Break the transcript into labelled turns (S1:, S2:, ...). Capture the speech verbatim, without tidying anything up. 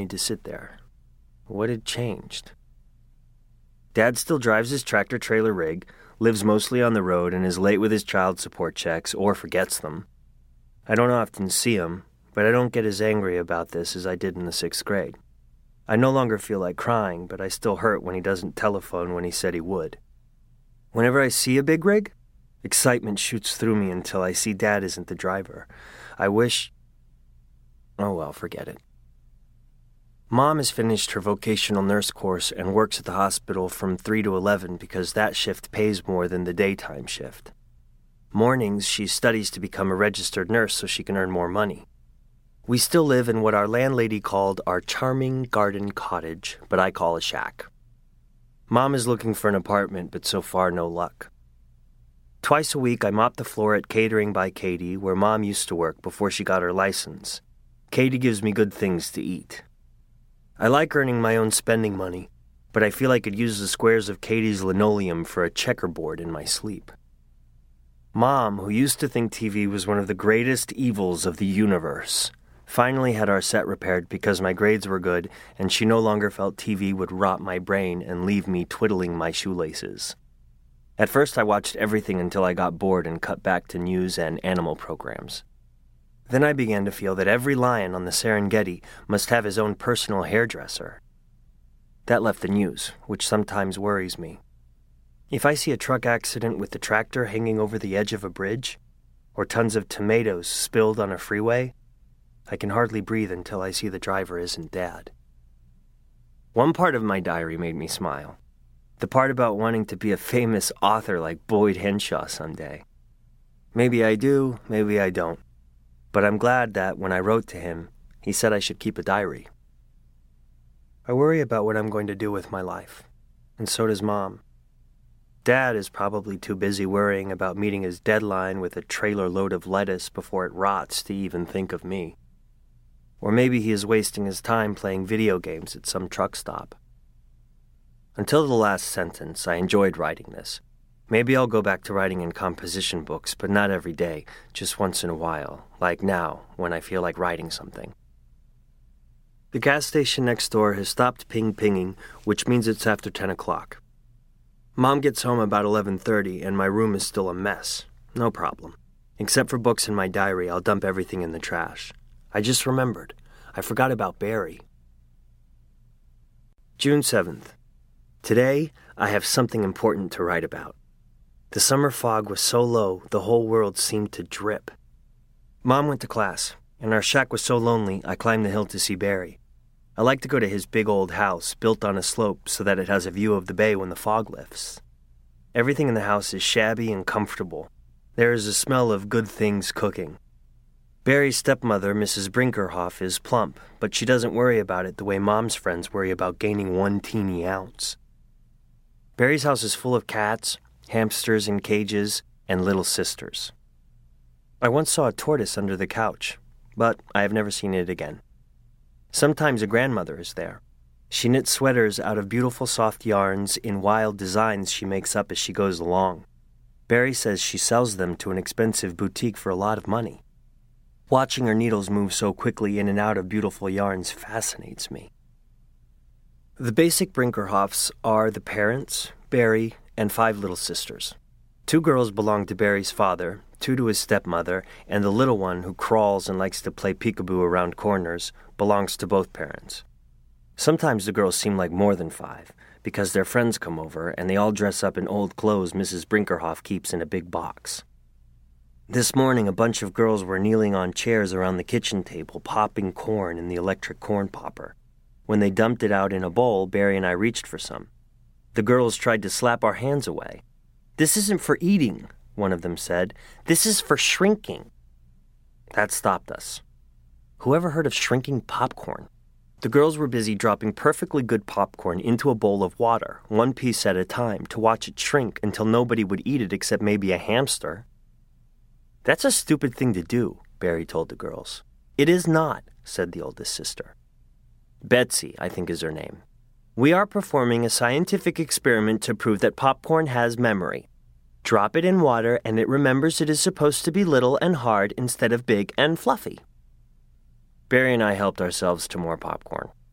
S1: to sit there. What had changed? Dad still drives his tractor-trailer rig, lives mostly on the road, and is late with his child support checks or forgets them. I don't often see him, but I don't get as angry about this as I did in the sixth grade. I no longer feel like crying, but I still hurt when he doesn't telephone when he said he would. Whenever I see a big rig, excitement shoots through me until I see Dad isn't the driver. I wish... Oh well, forget it. Mom has finished her vocational nurse course and works at the hospital from three to eleven because that shift pays more than the daytime shift. Mornings, she studies to become a registered nurse so she can earn more money. We still live in what our landlady called our charming garden cottage, but I call a shack. Mom is looking for an apartment, but so far no luck. Twice a week, I mop the floor at Catering by Katie, where Mom used to work before she got her license. Katie gives me good things to eat. I like earning my own spending money, but I feel I could use the squares of Katie's linoleum for a checkerboard in my sleep. Mom, who used to think T V was one of the greatest evils of the universe, finally had our set repaired because my grades were good and she no longer felt T V would rot my brain and leave me twiddling my shoelaces. At first I watched everything until I got bored and cut back to news and animal programs. Then I began to feel that every lion on the Serengeti must have his own personal hairdresser. That left the news, which sometimes worries me. If I see a truck accident with the tractor hanging over the edge of a bridge, or tons of tomatoes spilled on a freeway, I can hardly breathe until I see the driver isn't Dad. One part of my diary made me smile. The part about wanting to be a famous author like Boyd Henshaw someday. Maybe I do, maybe I don't. But I'm glad that when I wrote to him, he said I should keep a diary. I worry about what I'm going to do with my life, and so does Mom. Dad is probably too busy worrying about meeting his deadline with a trailer load of lettuce before it rots to even think of me. Or maybe he is wasting his time playing video games at some truck stop. Until the last sentence, I enjoyed writing this. Maybe I'll go back to writing in composition books, but not every day, just once in a while, like now, when I feel like writing something. The gas station next door has stopped ping-pinging, which means it's after ten o'clock. Mom gets home about eleven thirty, and my room is still a mess. No problem. Except for books in my diary, I'll dump everything in the trash. I just remembered. I forgot about Barry. June seventh. Today, I have something important to write about. The summer fog was so low, the whole world seemed to drip. Mom went to class, and our shack was so lonely, I climbed the hill to see Barry. I like to go to his big old house, built on a slope so that it has a view of the bay when the fog lifts. Everything in the house is shabby and comfortable. There is a smell of good things cooking. Barry's stepmother, Missus Brinkerhoff, is plump, but she doesn't worry about it the way Mom's friends worry about gaining one teeny ounce. Barry's house is full of cats, hamsters in cages, and little sisters. I once saw a tortoise under the couch, but I have never seen it again. Sometimes a grandmother is there. She knits sweaters out of beautiful soft yarns in wild designs she makes up as she goes along. Barry says she sells them to an expensive boutique for a lot of money. Watching her needles move so quickly in and out of beautiful yarns fascinates me. The basic Brinkerhoffs are the parents, Barry, and five little sisters. Two girls belong to Barry's father, two to his stepmother, and the little one, who crawls and likes to play peekaboo around corners, belongs to both parents. Sometimes the girls seem like more than five, because their friends come over and they all dress up in old clothes Missus Brinkerhoff keeps in a big box. This morning, a bunch of girls were kneeling on chairs around the kitchen table, popping corn in the electric corn popper. When they dumped it out in a bowl, Barry and I reached for some. The girls tried to slap our hands away. "This isn't for eating," one of them said. "This is for shrinking." That stopped us. Whoever heard of shrinking popcorn? The girls were busy dropping perfectly good popcorn into a bowl of water, one piece at a time, to watch it shrink until nobody would eat it except maybe a hamster. "That's a stupid thing to do," Barry told the girls. "It is not," said the oldest sister. Betsy, I think is her name. "We are performing a scientific experiment to prove that popcorn has memory. Drop it in water and it remembers it is supposed to be little and hard instead of big and fluffy." Barry and I helped ourselves to more popcorn.